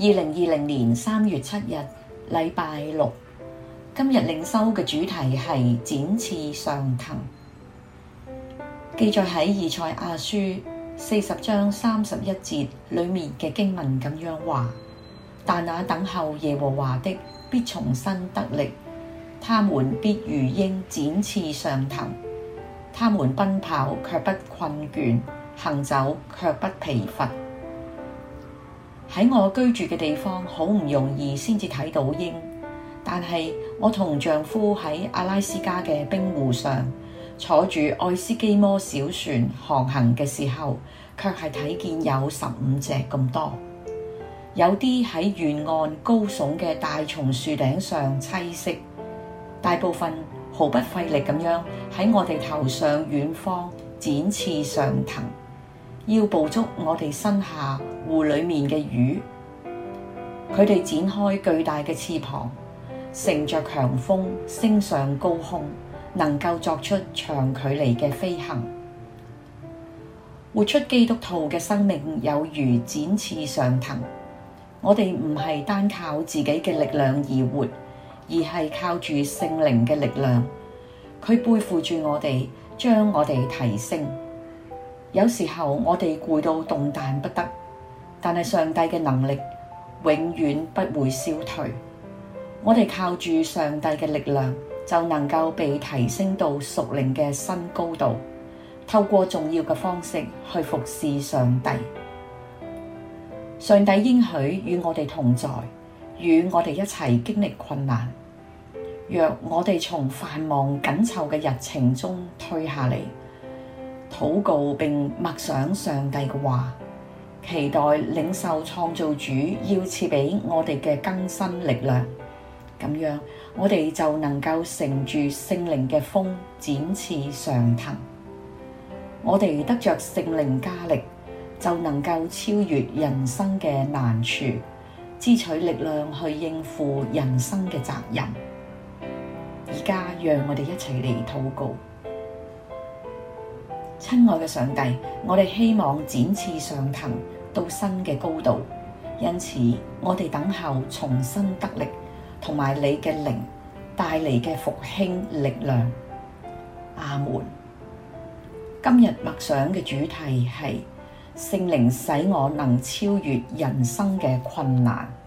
2020年3月7日，禮拜六。今日靈修嘅主題係展翅上騰，記載喺以賽亞書40章31節裡面嘅經文咁樣話：但那等候耶和華的必重新得力，他們必如鷹展翅上騰，他們奔跑卻不困倦，行走卻不疲乏。喺我居住嘅地方好唔容易先至睇到鷹，但係我同丈夫喺阿拉斯加嘅冰湖上坐住愛斯基摩小船航行嘅時候，卻係睇見有15隻咁多。有啲喺沿岸高聳嘅大松樹頂上棲息，大部分毫不費力咁樣喺我哋頭上遠方展翅上騰，要捕捉我哋身下湖裡面嘅魚。佢哋展開巨大嘅翅膀，乘着強風升上高空，能夠作出長距離嘅飛行。活出基督徒嘅生命有如展翅上騰，我哋唔係單靠自己嘅力量而活，而係靠住聖靈嘅力量，佢背負住我哋，將我哋提升。有時候我哋攰到動彈不得，但係上帝嘅能力永遠不會消退。我哋靠住上帝嘅力量，就能夠被提升到屬靈嘅新高度，透過重要嘅方式去服侍上帝。上帝應許與我哋同在，與我哋一齊經歷困難。若我哋從繁忙緊湊嘅日程中退下嚟，禱告並默想上帝嘅話，期待領受創造主要賜俾我哋嘅更新力量，咁樣我哋就能夠乘住聖靈嘅風展翅上騰。我哋得着聖靈加力，就能夠超越人生嘅難處，支取力量去應付人生嘅責任。而家讓我哋一齊嚟禱告。親愛嘅上帝，我哋希望展翅上騰到新嘅高度，因此我哋等候重新得力，同埋你嘅靈帶嚟嘅復興力量。阿門。今日默想嘅主題係聖靈使我能超越人生嘅困難。